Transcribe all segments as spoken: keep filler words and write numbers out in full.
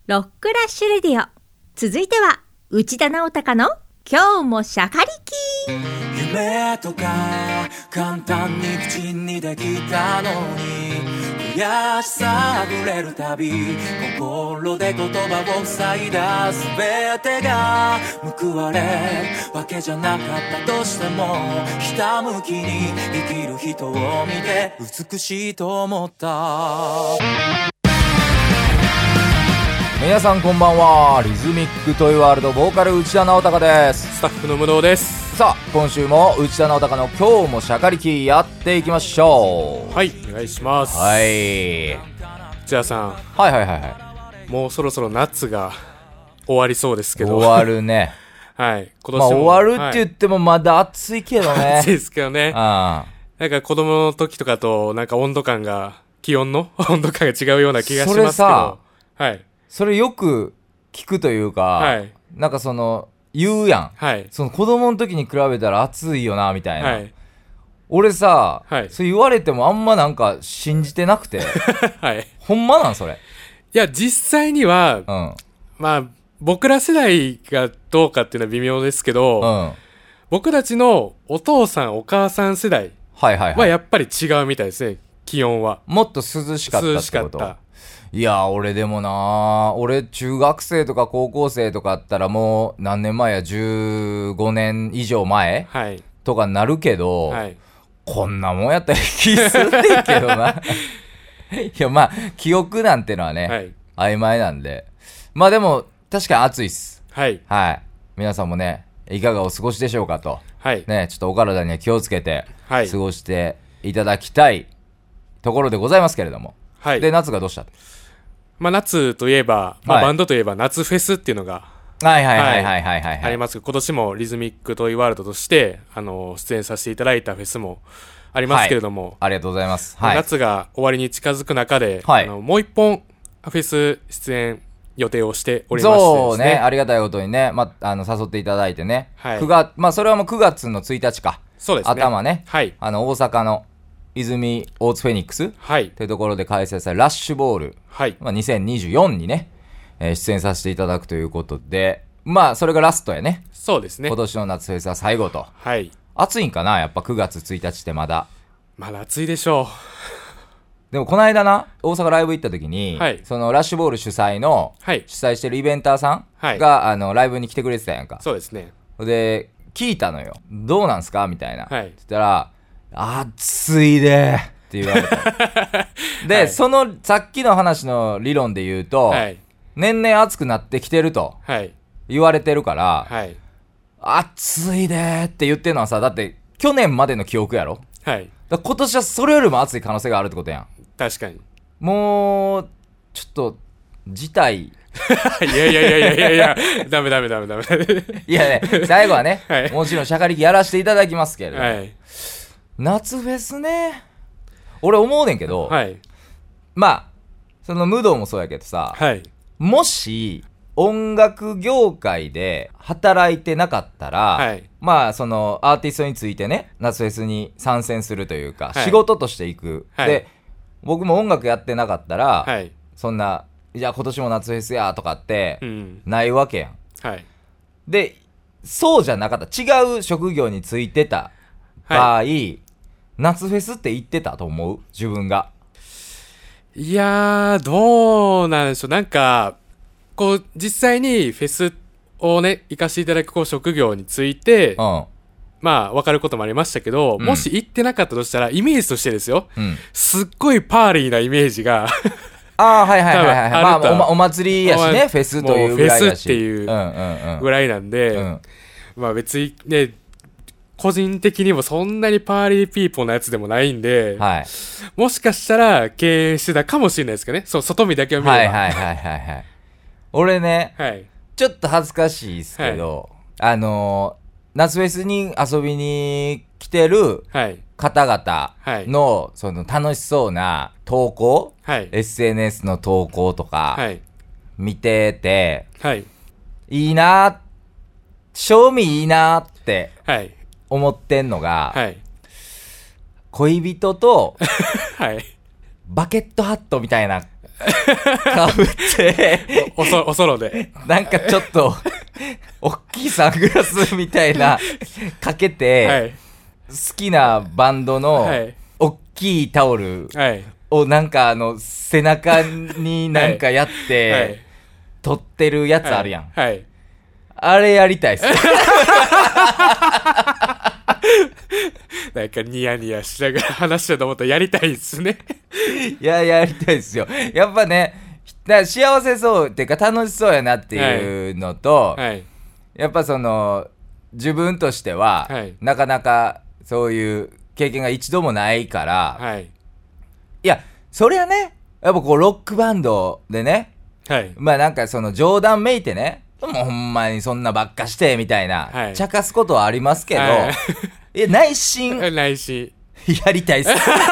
ロックラッシュレディオ。続いては内田直隆の今日もシャカリキ。 夢とか簡単に口にできたのに悔しさあふれるたび心で言葉を塞いだ全てが報われるわけじゃなかったとしてもひたむきに生きる人を見て美しいと思った。 皆さんこんばんは。リズミックトイワールドボーカル内田直隆です。 スタッフの無道です。 さあ今週も内田直隆の今日もシャカリキやっていきましょう。 はい、お願いします。 はい。 内田さん、 はいはいはいはい。 もうそろそろ夏が終わりそうですけど。 終わるね。 はい、今年も、 まあ、終わるって言ってもまだ暑いけどね、はい、 暑いですけどね。 あなんか子供の時とかとなんか温度感が気温の温度感が違うような気がしますけど。 それさ、 はい、 それよく聞くというか、はい、なんかその言うやん、はい、その子供の時に比べたら暑いよなみたいな、はい、俺さ、はい、そう言われてもあんまなんか信じてなくて、はい、ほんまなんそれ。 いや実際には、うん、まあ僕ら世代がどうかっていうのは微妙ですけど、うん、僕たちのお父さんお母さん世代はやっぱり違うみたいですね。気温はもっと涼しかったってこと。涼しかった。いや俺でもな俺中学生とか高校生とかあったらもう何年前やじゅうごねん以上前、はい、とかなるけど、はい、こんなもんやったら気するねんけどないやまあ記憶なんてのはね、はい、曖昧なんで、まあでも確かに暑いっす。はい、はい、皆さんもねいかがお過ごしでしょうかと、はい、ね、ちょっとお体には気をつけて過ごしていただきたいところでございますけれども、はい、で夏がどうした？ まあ、夏といえば、まあ、バンドといえば夏フェスっていうのがはいはいはいはいはいはいありますけど、今年もリズミックトイワールドとしてあの出演させていただいたフェスもありますけれども、はい、 ありがとうございます、はい、 夏が終わりに近づく中で、はい、あのもう一本フェス出演予定をしておりましてですね。 そうね、ありがたいことにね、まあ、あの誘っていただいてね、はい、くがつ、まあ、それはもうくがつのついたちか、そうですね、頭ね、はい、あの大阪の泉大津フェニックス、はい、というところで開催されるラッシュボール、はい、まあ、にせんにじゅうよんにね、えー、出演させていただくということで、まあそれがラストやね。 そうですね。 今年の夏フェスは最後と。はい。暑いんかなやっぱくがつついたちってまだ。 まだ暑いでしょう。でもこの間な大阪ライブ行った時に、はい、そのラッシュボール主催の、はい、主催してるイベンターさんが、はい、あのライブに来てくれてたやんか。 そうですね。 で聞いたのよ。どうなんすかみたいな。はい。って言ったら暑いでって言われたで、はい、そのさっきの話の理論で言うと、はい、年々暑くなってきてると言われてるから、はい、暑いでって言ってるのはさ、だって去年までの記憶やろ、はい、だ今年はそれよりも暑い可能性があるってことやん。 確かに。 もうちょっと事態いやいやいやいやいやいやダメダメダメダメいやね、最後はね、はい、もちろんシャカリキやらせていただきますけれど、はい、夏フェスね、俺思うねんけど、はい、まあその武道もそうやけどさ、はい、もし音楽業界で働いてなかったら、はい、まあそのアーティストについてね夏フェスに参戦するというか、はい、仕事としていく、はい、で僕も音楽やってなかったら、はい、そんなじゃあ今年も夏フェスやとかってないわけやん、はい、でそうじゃなかった違う職業についてた場合、はい、夏フェスって言ってたと思う？自分が。 いやーどうなんでしょう。なんかこう実際にフェスをね行かせていただくこう職業について、うん、まあ分かることもありましたけど、うん、もし行ってなかったとしたらイメージとしてですよ、うん、すっごいパーリーなイメージがああはいはいはいはい、まあ、お, ま、お祭りやしね、フェスというぐらいだし、 フェスっていうぐらいなんで、うんうんうん、まあ別にね個人的にもそんなにパーリーピーポーなやつでもないんで、はい、もしかしたら経営してたかもしれないですけどね。そう外見だけを見れば。はいはいはいはいはい。 俺ね、はい、ちょっと恥ずかしいですけど、はい、あのー、夏フェスに遊びに来てる方々の、はい、その楽しそうな投稿、はい、エスエヌエス の投稿とか、はい、見てて、はい、いいな、賞味いいなって。はい思ってんのが、はい、恋人と、はい、バケットハットみたいなかぶっておそおそろでなんかちょっと大きいサングラスみたいなかけて、はい、好きなバンドの大きいタオルをなんかあの背中になんかやって、はいはい、撮ってるやつあるやん、はいはい、あれやりたいっすなんかニヤニヤしながら話してると思ったらやりたいっすねいややりたいっすよ。やっぱねだ幸せそうっていうか楽しそうやなっていうのと、はいはい、やっぱその自分としては、はい、なかなかそういう経験が一度もないから、はい、いやそりゃねやっぱこうロックバンドでね、はい、まあなんかその冗談めいてねもうほんまにそんなばっかしてみたいな、はい、茶化すことはありますけど、はい、いや内心内心やりたいっす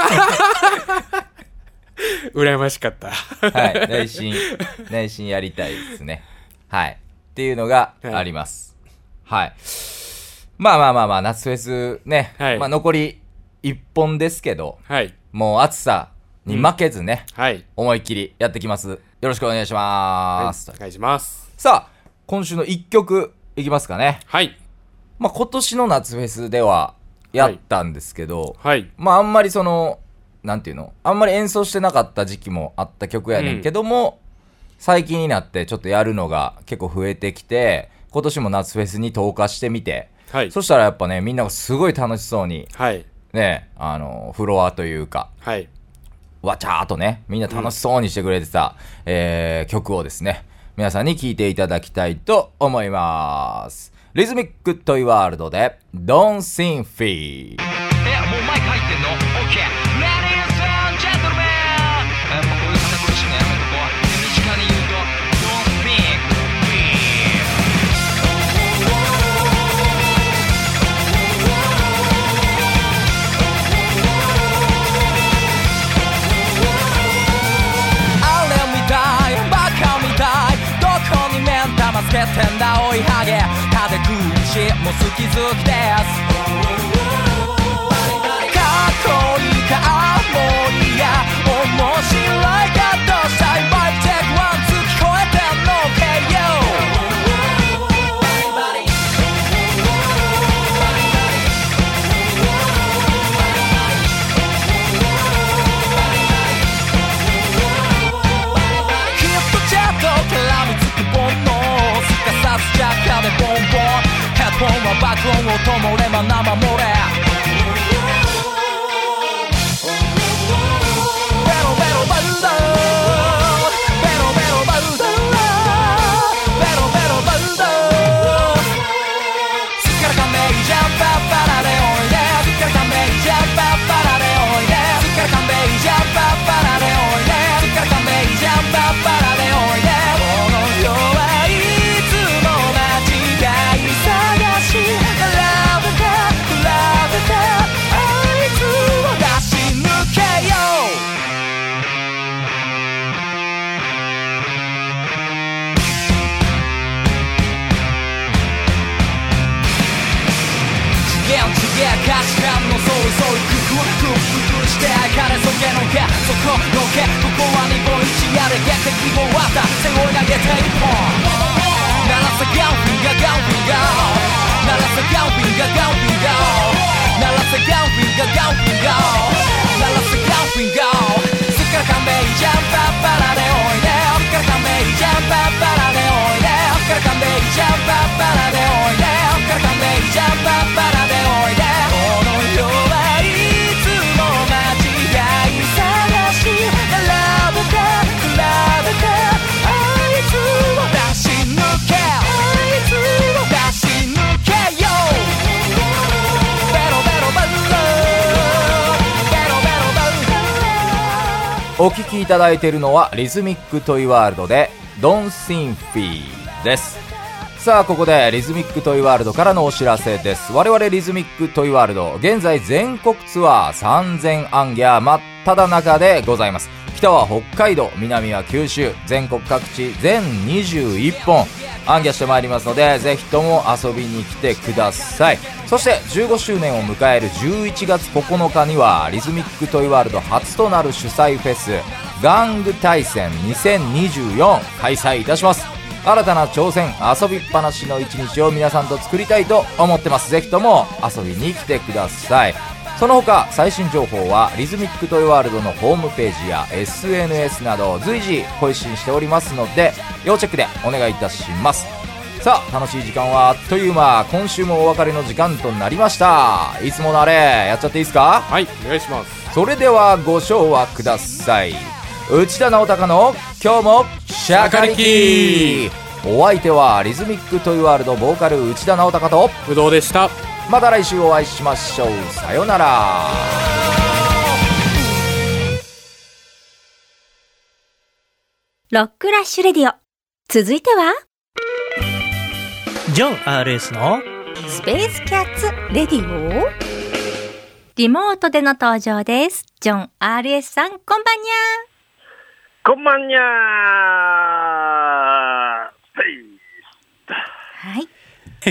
羨ましかったはい内心内心やりたいですねはいっていうのがありますはい、はい、まあまあまあまあ夏フェスね、はい、まあ残りいっぽんですけど、はい、もう暑さに負けずね、うんはい、思いっきりやってきます。よろしくお願いします、 はい、お願いします。 さあ今週のいっきょくいきますかね。はいまあ今年の夏フェスではやったんですけど、はい、まああんまりそのなんていうのあんまり演奏してなかった時期もあった曲やねんけども、うん、最近になってちょっとやるのが結構増えてきて今年も夏フェスに投下してみて、はい、そしたらやっぱねみんながすごい楽しそうに、はい、ねあのフロアというか、はい、わちゃーっとねみんな楽しそうにしてくれてた、うんえー、曲をですね皆さんに聴いていただきたいと思います。リズミックトイワールドで Don't Sing Fee。 え、もうマイク入ってんの？ OK。 Ladies and gentlemen、 やっぱこういう堅苦しいのやめとこう。身近に言うと Don't Sing Fee。 あれみたいバカみたいどこに目ん玉つけてんだおいハゲ風食いしもう好き好きです。かっこいいかもういや面白いかどうしたいマイクチェックワンツー聞こえてんの OK よ。ヒットチャート絡みつくボンのすかさずジャッカでボンボンヘッドホンは爆音をともれば生漏れベロベロバルダベロベロバルダベロベロバルダすっからかんでいいじゃんパッパラでおいですっからかんでいいじゃんパッパラでおいですっからかんでいいじゃんパッパラでおいですっからかんでいいじゃんパッパラでおいでこの世はいつも間違い探し比べて比べてあいつを出し抜けよ。次元次元価値観のソリソリクククククして金そけのけそこのけここは日本一やれ劇的を割った背負い投げて一本鳴らせガンフィンガガンフィンガ鳴らせガンフィンガガンフィンガ鳴らせガンフィンガガンフィンガ鳴らせガンフィンガすっからかんでいいじゃんパッパラでおいですっからかんでいいじゃんパッパラでおいですっからかんでいいじゃんパッパラでおいですっからかんでいいじゃんパッパラでおいでこの世はいつも間違い探し比べて比べてあいつを出し抜けあいつを出し抜けよ。ベロベロバルーベロベロバルーお聴きいただいているのはリズミックトイワールドで Don't Sing Fee です。さあここでリズミックトイワールドからのお知らせです。我々リズミックトイワールド現在全国ツアーさんぜんアンギャ真っ只中でございます。北は北海道、南は九州、全国各地全にじゅういっぽんアンギャしてまいりますのでぜひとも遊びに来てください。そしてじゅうごしゅうねんを迎えるじゅういちがつここのかにはリズミックトイワールド初となる主催フェス玩具大戦にせんにじゅうよん開催いたします。新たな挑戦、遊びっぱなしの一日を皆さんと作りたいと思ってます。ぜひとも遊びに来てください。その他最新情報はリズミックトイワールドのホームページや エスエヌエス など随時更新しておりますので要チェックでお願いいたします。さあ楽しい時間はあっという間、今週もお別れの時間となりました。いつものあれやっちゃっていいですか？ はい、お願いします。 それではご唱和ください。内田直隆の今日もシャカリキ。お相手はリズミックトイワールドボーカル内田直隆とぶどうでした。 また来週お会いしましょう。さよなら。 ロックラッシュレディオ、続いてはジョン アールエス のスペースキャッツレディオ。リモートでの登場です。ジョン アールエス さん、こんばんにゃ。 こんばんにゃー。 はい。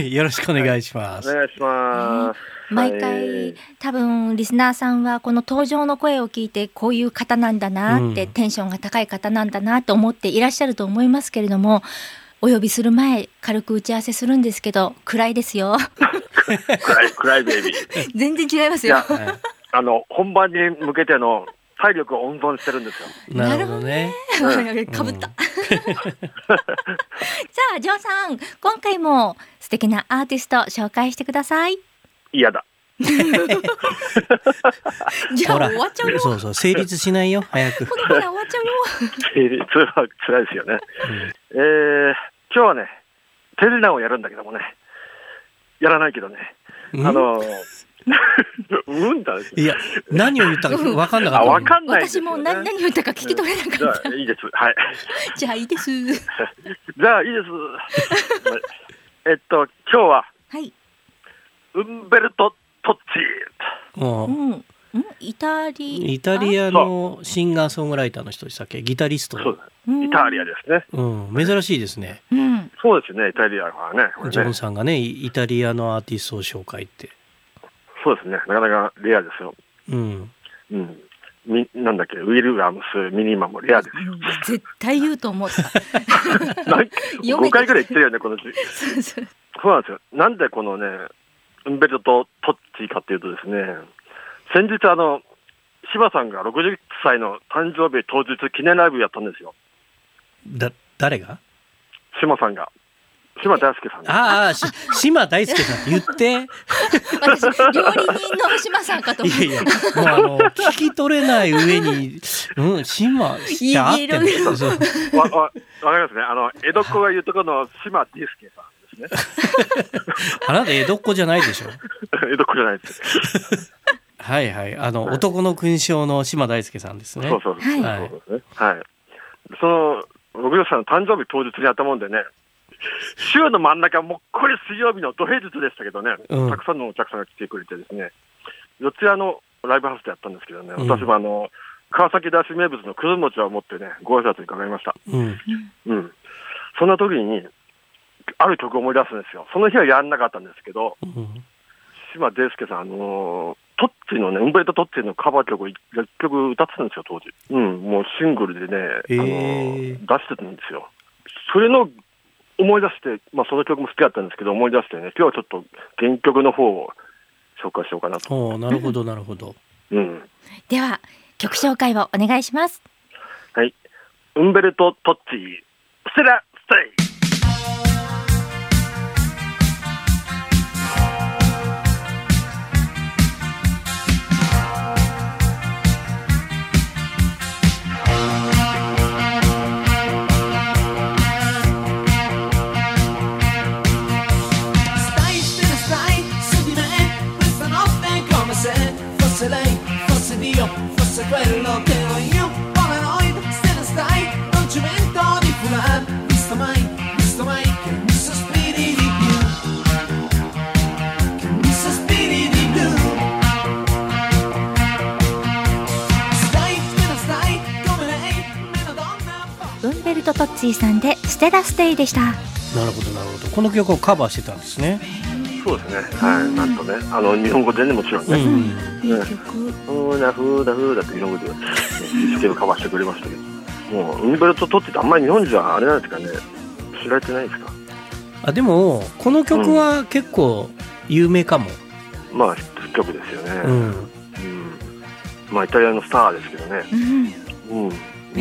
よろしくお願いします。 お願いします。 毎回、はい、多分リスナーさんはこの登場の声を聞いてこういう方なんだなって、うん、テンションが高い方なんだなって思っていらっしゃると思いますけれども、お呼びする前軽く打ち合わせするんですけど暗いですよ。 暗い暗いベイビー。 全然違いますよ。 あの本番に向けての体力を温存してるんですよ。 なるほどね。 かぶった。さあジョンさん、今回も素敵なアーティスト紹介してください。 嫌だ。 じゃあ終わっちゃうよ。 そうそう、成立しないよ、早く。 このまま終わっちゃうよ。 成立は辛いですよね。うん、えー、今日はねテレナをやるんだけどもね、やらないけどね、うん、あのうんだいや何を言ったか分かんなかった。 あ、分かんないですよね。 私も何何言ったか聞き取れなかった。 じゃあいいです。はい。 じゃあいいです。 じゃあいいです。えっと今日は、 はい、 ウンベルト・トッチー。うん。 イタリイタリアのシンガーソングライターの人でしたっけ？ギタリスト。 そうイタリアですね。 うん、珍しいですね。 うん、 そうですね、イタリアはね。 ジョンさんがね、イタリアのアーティストを紹介って。 そうですね、なかなかレアですよ。 うん。 うん。みなんだっけ、ウィル・アムス・ミニマもレアですよ。 絶対言うと思った。 ごかいぐらい言ってるよね、この字。そうなんですよ。なんでこのね、ウンベルト・トッチかっていうとですね、先日あの、柴さんがろくじゅっさいの誕生日当日記念ライブやったんですよ。 だ、誰が？ 島さんが。島大輔さんが。 ああ、し島大輔さん言って。 私、料理人の島さんかと思って。いやいや、 もうあの、聞き取れない上に、うん、島ってあってんの。 わ、わ、わかりますね。あの、江戸っ子が言うとこの島大輔さんですね。 あなた江戸っ子じゃないでしょ。 江戸っ子じゃないです。 はいはい。あの、はい、男の勲章の島大輔さんですね。 そうそうそう。はい。はい。その、ろくじゅっさいの誕生日当日にやったもんでね、週の真ん中、もっこり水曜日の土平日でしたけどね、うん、たくさんのお客さんが来てくれてですね、四谷のライブハウスでやったんですけどね、うん、私もあの、川崎大師名物のくず餅を持ってね、ご挨拶に伺いました。うん。うん。そんな時に、ある曲を思い出すんですよ。その日はやんなかったんですけど、うん、島大輔さん、あのー、トッチのね、ウンベルト・トッチのカバー曲をいっきょく歌ってたんですよ、当時。うん、もうシングルでね、 えー、 あのー、出してたんですよ。それの思い出して、まあその曲も好きだったんですけど、思い出してね、今日はちょっと原曲の方を紹介しようかなと。 おー、なるほど、なるほど。 うん。 では、曲紹介をお願いします。 はい。ウンベルト・トッチ、ステラ・ステイ。 Fosse quello che ero io, Polaroid, se ne stai, non ci mento di fulano, visto mai, visto mai che mi sospiri di più, che mi sospiri di più. Stai, te ne stai, come lei, meno donna. ウンベルト・トッツィさんでステラ・ステイでした。 なるほどなるほど。この曲をカバーしてたんですね。 そうですね、はい、なんとね、あの日本語でね、もちろんね、いい曲、ふーだふーだふーだって日本語でスケールカバーしてくれましたけど、もう海辺と撮っててあんまり日本人はあれなんですかね、知られてないですか。 あ、でもこの曲は結構有名かも、 うん、まあヒット曲ですよね、うんうん、まあイタリアのスターですけどね、うんうん、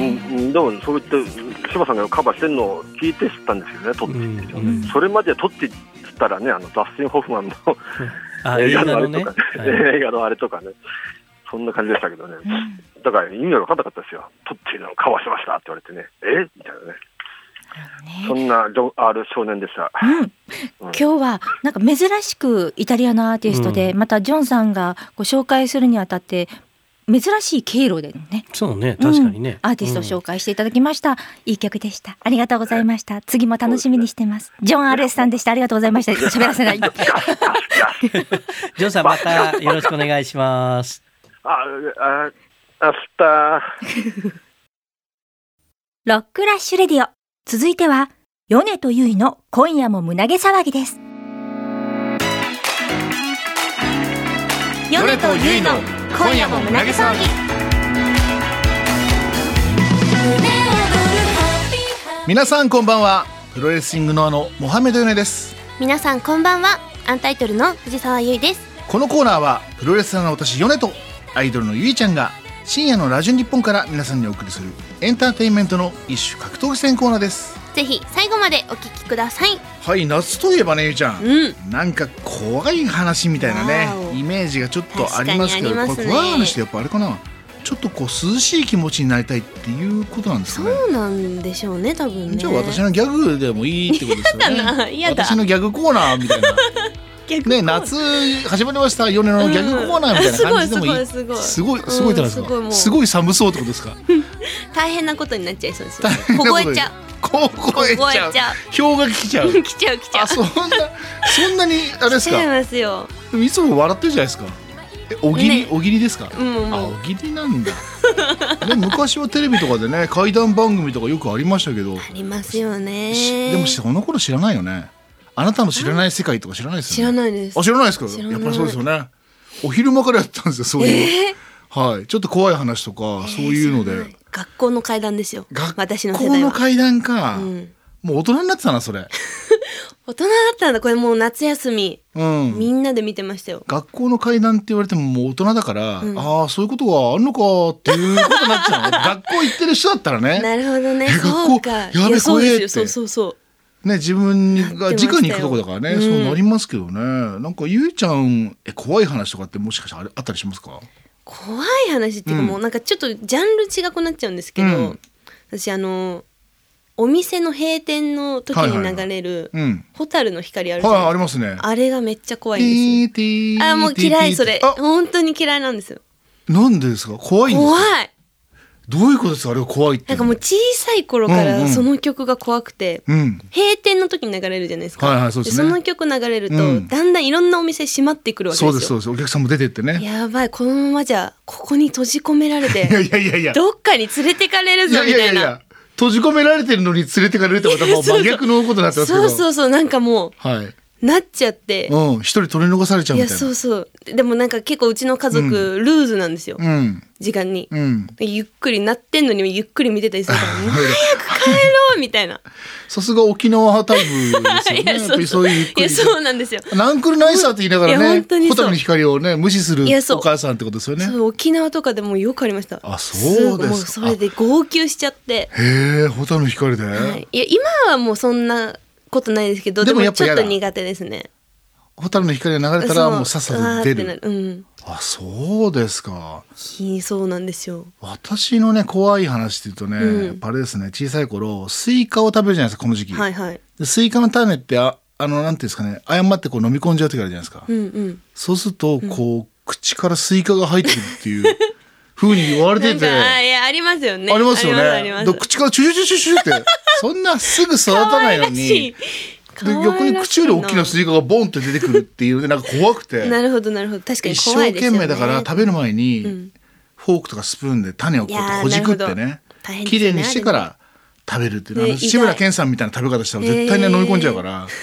でもそういった柴さんがカバーしてるのを聞いて知ったんですよね、撮ってって、うん、それまで撮ってったらね、あのダスティン・ホフマンの映画のあれとかね、映画のあれとかね、そんな感じでしたけどね、うん、だから意味が分かんなかったですよ。撮っていうのをカバーしましたって言われてね、えみたいなね。ね、そんなジョン・アール少年でした、 うんうん、今日はなんか珍しくイタリアのアーティストで、うん、またジョンさんがご紹介するにあたって珍しい経路でのね、 そうね、確かにね、 うん、アーティストを紹介していただきました、うん、いい曲でした。ありがとうございました。次も楽しみにしてます。ジョン アールエス さんでした。ありがとうございました。喋らせないジョンさん、またよろしくお願いします。 あああしたロックラッシュレディオ、続いては米とゆいの今夜も胸毛騒ぎです。米とゆいの今夜も胸毛騒ぎ。 皆さんこんばんは。プロレスリングのあのモハメドヨネです。 皆さんこんばんは。アンタイトルの藤沢優衣です。 このコーナーはプロレスラーの私ヨネとアイドルのゆいちゃんが深夜のラジオ日本から皆さんにお送りするエンターテインメントの一種格闘技戦コーナーです。 ぜひ最後までお聞きください。 はい、夏といえばね、ゆいちゃん、うん、なんか怖い話みたいなねイメージがちょっとありますけど、ね、これ怖い話ってやっぱあれかな、ちょっとこう涼しい気持ちになりたいっていうことなんですかね。 そうなんでしょうね、多分ね。 じゃあ私のギャグでもいいってことですよね。 やだな、やだ。 私のギャグコーナーみたいなね、夏始まりました米のギャグコーナーみたいな感じでもいい、うん、すごいすごいすごいすごいすごい、うん、すごい寒そうってことですか。 大変なことになっちゃいそうですよね。凍えちゃう凍えちゃう氷が来ちゃう来ちゃう来ちゃう。 あ、そんなそんなにあれですか。 来ちゃいますよ。 いつも笑ってるじゃないですか。え、おぎり、ね、おぎりですか、 うん、 あ、おぎりなんだね、昔はテレビとかでね怪談番組とかよくありましたけど。 ありますよね。 でもその頃知らないよね。あなたの知らない世界とか知らないですよね。 知らないです。 あ、知らないですか。やっぱりそうですよね。お昼間からやったんですよ、そういう、えー、はい、ちょっと怖い話とか、えー、そういうので。 学校の怪談ですよ。私の世代は学校の怪談か、うん、もう大人になってたなそれ。 大人だったんだ。これもう夏休み、うん、みんなで見てましたよ。 学校の怪談って言われてももう大人だから、うん、ああそういうことがあるのかっていうことになっちゃう学校行ってる人だったらね。 なるほどね。 そうか。やべ怖えって。 そうそうそうね、自分が直に行くとこだからね、うん、そうなりますけどね。なんかゆいちゃん、え怖い話とかってもしかしてあったりしますか。 怖い話っていうか、もうなんかちょっとジャンル違くなっちゃうんですけど、うん、私あのお店の閉店の時に流れる蛍の光あるじゃないですか、はいはいはい、ありますね。あれがめっちゃ怖いんですよ。あ、もう嫌いそれ。本当に嫌いなんですよ。 なんでですか。怖いんですか。怖い。どういうことですか。あれが怖いって。 なんかもう小さい頃からその曲が怖くて、うんうん、閉店の時に流れるじゃないですか、はいはい、そうですね。でその曲流れると、うん、だんだんいろんなお店閉まってくるわけですよ。 そうですそうです。お客さんも出てってね。 やばい、このままじゃここに閉じ込められていやいやいやいや、 どっかに連れてかれるぞみたいな。いやいやいや、 閉じ込められてるのに連れてかれるってまたもう真逆のことになってますけど。 そうそうそう、なんかもう、はい、なっちゃって、 うん、一人取り逃されちゃうみたいな。 いやそうそう。でもなんか結構うちの家族、うん、ルーズなんですよ、うん、時間に、うん、ゆっくりなってんのにゆっくり見てたりするから早く帰ろうみたいな。 さすが沖縄タイプですよね。やっぱりそういうゆっくり。 いやそうなんですよ。 ナンクルナイサーって言いながらね、蛍の光をね無視するお母さんってことですよね。 そう、沖縄とかでもよくありました。 あ、そうですか。もうそれで号泣しちゃって。 へえ、蛍の光で、 はい、いや今はもうそんなことないですけど、でもちょっと苦手ですね。 蛍の光が流れたらもうさっさと出る。 うん、 あ、そうですか。 そうなんですよ。 私のね怖い話っていうとね、うん、やっぱあれですね、小さい頃スイカを食べるじゃないですか、この時期、 はいはい、 でスイカの種ってああのなんていうんですかね、誤ってこう飲み込んじゃう時あるじゃないですか、 うんうん、 そうするとこう、うん、口からスイカが入ってくるっていう風に言われててあ、いやありますよね。 ありますよね。口からチュチュチュチュチュってそんなすぐ育たないのにで逆に口より大きなスイカがボンって出てくるっていうのでなんか怖くてなるほどなるほど、確かに怖いですよね。 一生懸命だから食べる前に、うん、フォークとかスプーンで種をこうやってほじくってね、きれいにしてから食べるっていうの、ね、志村けんさんみたいな食べ方したら絶対に飲み込んじゃうから、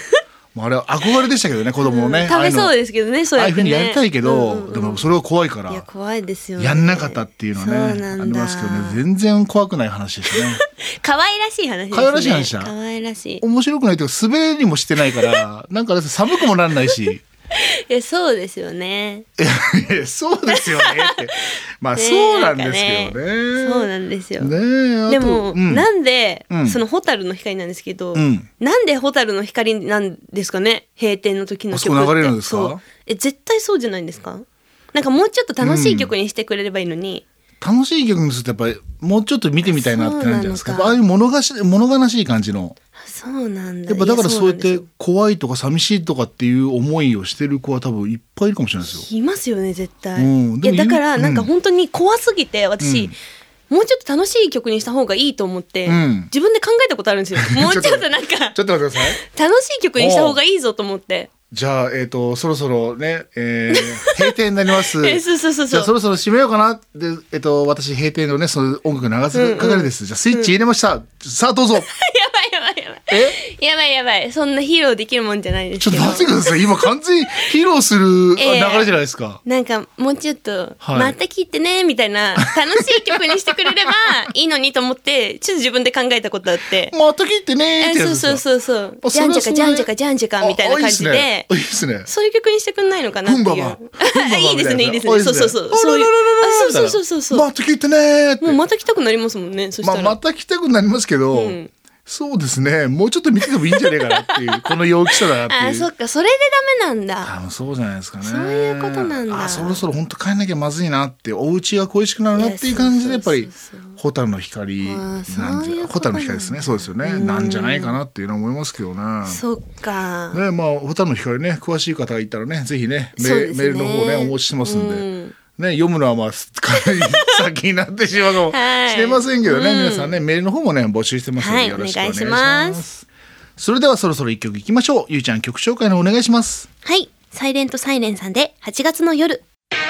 あれは憧れでしたけどね子供のね、 うん、食べそうですけどねそうやってね、ああいうふうにやりたいけど、うんうん、でもそれは怖いからいや怖いですよ、ね、 やんなかったっていうのはねありますけどね全然怖くない話ですね可愛らしい話ですね可愛らしい話だ可愛らしい面白くないというか滑りもしてないからなんか寒くもなんないしいやそうですよねいやそうですよねってまあそうなんですけどね、 ね、そうなんですよ、 ね、 でも、うん、なんで、 うん、 その蛍の光なんですけど、 うん、 なんで蛍の光なんですかね閉店の時の曲って。 あそこ流れるんですか。 そうえ絶対そうじゃないんですか。なんかもうちょっと楽しい曲にしてくれればいいのに、 うん、楽しい曲にするとやっぱりもうちょっと見てみたいなってなるんじゃないですか。ああいう物がし物悲しい感じのそうなんだ。 やっぱだからそうやって怖いとか寂しいとかっていう思いをしてる子は多分いっぱいいるかもしれないですよ。 いますよね絶対、うん、いやだからなんか本当に怖すぎて私、うん、もうちょっと楽しい曲にした方がいいと思って、うん、自分で考えたことあるんですよもうちょっとなんかちょっと待ってください楽しい曲にした方がいいぞと思って。 じゃあ、えっ、ー、と、そろそろね、えー、閉店になります。 えそうそうそうそう。 じゃあ、そろそろ閉めようかな。で、えっ、ー、と、私、閉店のね、その音楽流す係です。うんうん、じゃあ、スイッチ入れました。うん、さあ、どうぞ。やばいやばいやばい。えやばいやばい。そんな披露できるもんじゃないですけど。 ちょっと待ってください。今、完全に披露する流れじゃないですか。 えー、なんか、もうちょっと、はい、また聞いてね、みたいな、楽しい曲にしてくれればいいのにと思って、ちょっと自分で考えたことあって。 また聞いてねーってやつですか。 そうそうそうそう。じゃんじゃかじゃんじゃかじゃんじゃかみたいな感じで。 いいですね。 そういう曲にしてくんないのかなっていう。 ふんばばいいですねいいですね。そうそうそう。そういう。そうそうそうそう。 また聞いてねーって。 もうまた来たくなりますもんね。そしたら。 まあまた来たくなりますけど。うん、そうですね。もうちょっと見ててもいいんじゃねえかなっていうこの陽気さだなっていう。 あ、そっか。それでダメなんだ。 多分そうじゃないですかね。 そういうことなんだ。 あ、そろそろ本当帰んなきゃまずいなってお家が恋しくなるなっていう感じでやっぱり蛍の光なんじゃ蛍の光ですね。そうですよね。なんじゃないかなっていうのは思いますけどね。 そっか。 ね、まあ蛍の光ね詳しい方がいたらねぜひねメールの方ねお持ちしてますんで。ね、読むのはまあかなり先になってしまうかもしれませんけどね、はい、皆さんねメールの方もね募集してますのでよろしくお願いします、はい、ますそれではそろそろ一曲いきましょう。ゆうちゃん曲紹介のお願いします。 はい、サイレントサイレンさんではちがつの夜。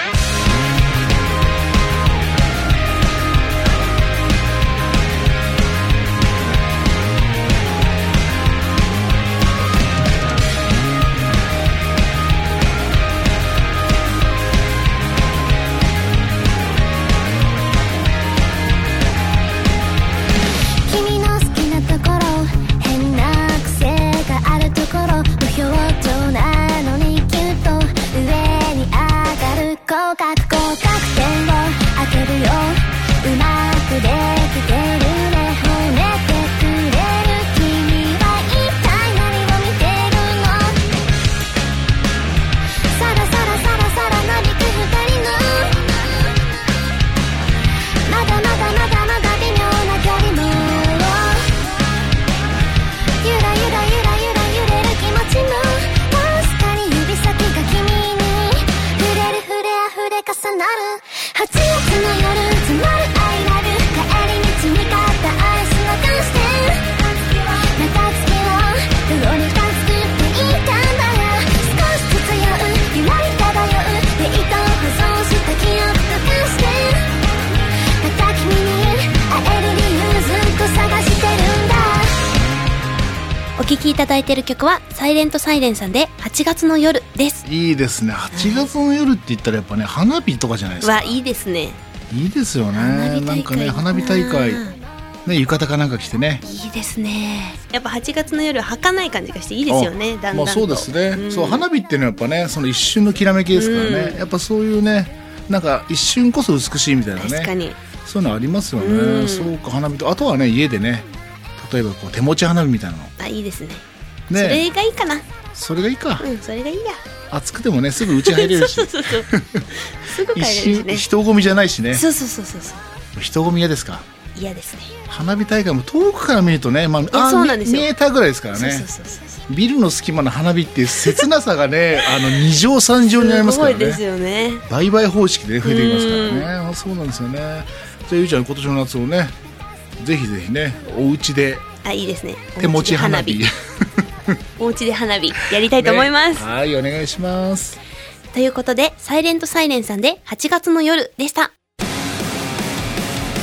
お聴きいただいている曲はサイレントサイレンさんではちがつの夜です。 いいですね。はちがつの夜って言ったらやっぱね花火とかじゃないですか。 わいいですね。 いいですよね。なんかね花火大会ね浴衣かなんか着てね。 いいですね。やっぱはちがつの夜は儚い感じがしていいですよね。だんだんと。 まあそうですね、うん、そう花火っていうのはやっぱねその一瞬のきらめきですからね、うん、やっぱそういうねなんか一瞬こそ美しいみたいなね。 確かにそういうのありますよね、うん、そうか花火とあとはね家でね例えばこう手持ち花火みたいなのあいいですね。ね、それがいいかな。 それがいいか。 うんそれがいいや。 暑くてもねすぐ家入れるしそうそうそうそうすぐ帰れるしね。 人混みじゃないしね。 そうそうそうそうそう人混み嫌ですか。 嫌ですね。 花火大会も遠くから見るとね、まあ、あそうなんですよ。 見えたぐらいですからね。 そうそうそうそうビルの隙間の花火っていう切なさがねあのに乗さん乗になりますからね。 すごいですよね。 売買方式で、ね、増えてきますからね。あそうなんですよね。じゃあゆうちゃん今年の夏をねぜひぜひねお家であいいですね手持ち花火お家で花火やりたいと思います、 ね、はいお願いします。 ということでサイレントサイレンさんではちがつの夜でした。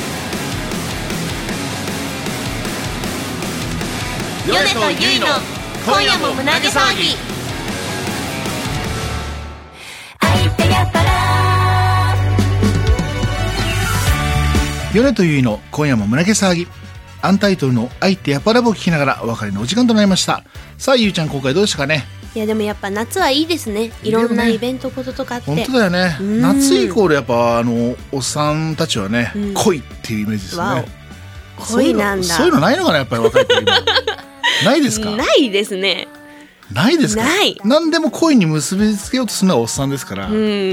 米とゆいの今夜も胸毛騒ぎ。 米とゆいの今夜も胸毛騒ぎ。アンタイトルの愛ってやっぱラブを聞きながらお別れのお時間となりました。さあゆいちゃん、今回どうでしたかね。 いやでもやっぱ夏はいいですね。いろんなイベントこととかあって。 本当だよね。夏イコールやっぱあのおっさんたちはね、うん、恋っていうイメージですね。 恋なんだ。 そういうのないのかな、やっぱり若い子今ないですか。 ないですね。 ないですか。 ない。 何でも恋に結びつけようとするのはおっさんですから、うん、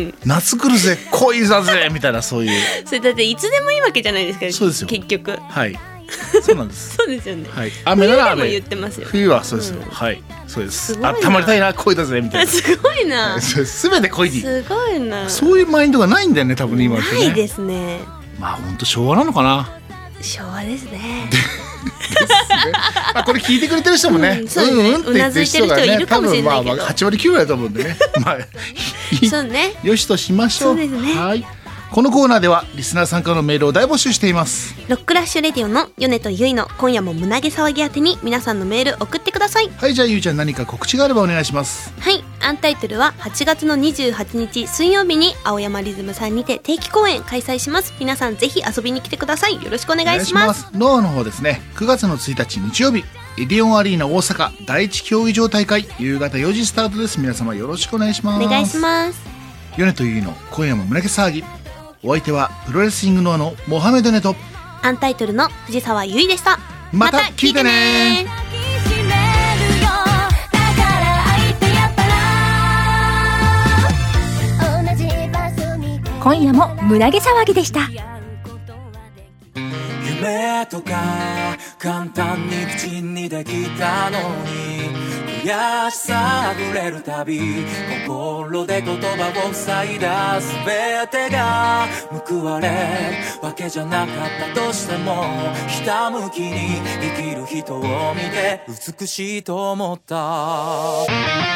夏来るぜ恋だぜみたいな、そういうそれだっていつでもいいわけじゃないですか。 そうですよ結局。 はい、そうなんですそうですよね、 はい、雨なら雨。 冬でも言ってますよ。 冬はそうですよ、うん、はいそうです。あったまりたいな恋だぜみたいな。 すごいな。 すべて恋に。 すごいな。 そういうマインドがないんだよね、多分今ってね。 ないですね。 まあ本当昭和なのかな。 昭和ですねですね。まあこれ聞いてくれてる人もね、うん、そうね、うんうんって言ってる人がね、多分まあまあはち割きゅう割だと思うんでね。まあそうね。 よしとしましょう。 そうですね。 はい。このコーナーではリスナー参加のメールを大募集しています。 ロックラッシュレディオの米とゆいの今夜も胸毛騒ぎ宛てに皆さんのメール送ってください。 はい、じゃあゆいちゃん、何か告知があればお願いします。 はい、アンタイトルははちがつのにじゅうはちにち水曜日に青山リズムさんにて定期公演開催します。皆さんぜひ遊びに来てください。よろしくお願いします。 ノアの方ですね、くがつのついたち日曜日、エディオンアリーナ大阪第一競技場大会、夕方よじスタートです。皆様よろしくお願いします。 お願いします。 米とゆいの今夜も胸毛騒ぎ。お相手はプロレスリングノアのモハメドネとアンタイトルの藤沢優衣でした。 また聞いてね。 今夜も胸毛騒ぎでした。 夢とか簡単に口にできたのに、悔しさあふれるたび心で言葉を塞いだ。全てが報われるわけじゃなかったとしても、ひたむきに生きる人を見て美しいと思った。 ロ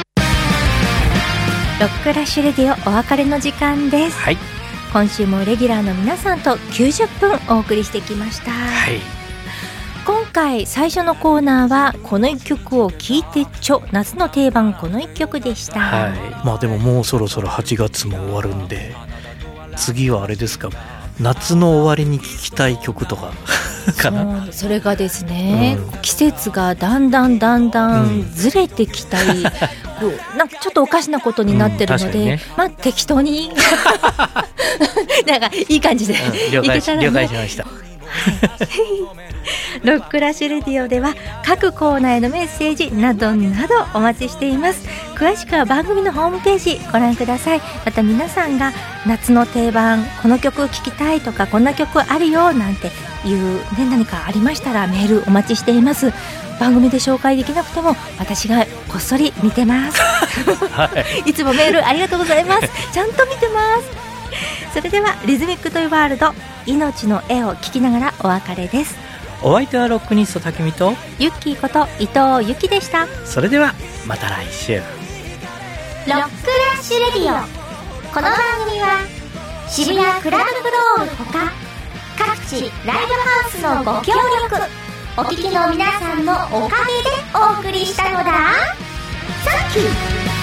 ックラッシュレディオお別れの時間です。 はい、 今週もレギュラーの皆さんときゅうじゅっぷんお送りしてきました。 はい、 今回最初のコーナーはこの一曲を聴いてちょ、夏の定番この一曲でした。 はい、まあでももうそろそろはちがつも終わるんで、次はあれですか、夏の終わりに聴きたい曲とかかな。 そ, それがですね、うん、季節がだんだんだんだんずれてきたり、うん、こうなんかちょっとおかしなことになってるので、うんね、まあ適当になんかいい感じで、 うん、了解し、了解しました。 ロックラッシュレディオでは各コーナーへのメッセージなどなどお待ちしています。詳しくは番組のホームページご覧ください。また皆さんが夏の定番この曲聴きたいとか、こんな曲あるよなんていう、ね、何かありましたらメールお待ちしています。番組で紹介できなくても私がこっそり見てます、はい、いつもメールありがとうございます。ちゃんと見てます。それではリズミックトイワールド命の絵を聴きながらお別れです。 お相手はロックニストタキミとユッキーこと伊藤由紀でした。 それではまた来週。 ロックラッシュレディオ、この番組は渋谷クラブフロールほか各地ライブハウスのご協力、お聞きの皆さんのおかげでお送りしたのだ。サンキュー。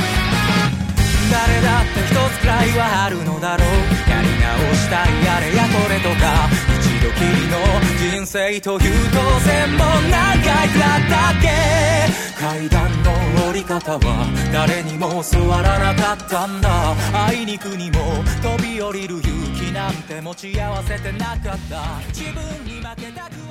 誰だって一つくらいはあるのだろう。やり直したいあれやこれとか、一度きりの人生という当然も何回くらったっけ。階段の降り方は誰にも教わらなかったんだ。あいにくにも飛び降りる勇気なんて持ち合わせてなかった。自分に負けたく